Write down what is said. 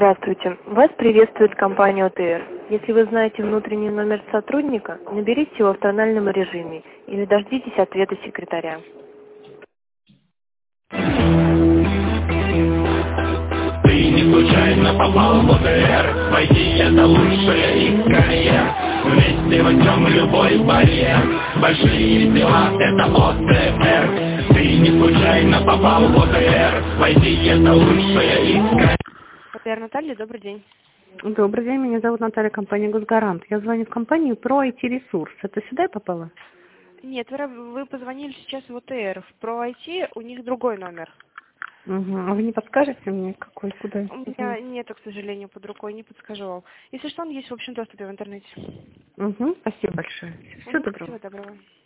Здравствуйте. Вас приветствует компания ОТР. Если вы знаете внутренний номер сотрудника, наберите его в тональном режиме или дождитесь ответа секретаря. Ты не случайно попал в ОТР. Войти это лучшее из карьер. Вместе возьмем любой барьер. Большие дела это ОТР. Ты не случайно попал в ОТР. Войти это лучшее из карьер. ОТР Наталья, добрый день. Добрый день, меня зовут Наталья, компания «Госгарант». Я звоню в компанию про IT-ресурс. Это сюда я попала? Нет, вы позвонили сейчас в ОТР. В Про IT у них другой номер. Угу. А вы не подскажете мне, какой, куда? У меня нету, к сожалению, под рукой, не подскажу вам. Если что, он есть в общем доступе в интернете. Угу. Спасибо большое. Всего доброго. Всего доброго.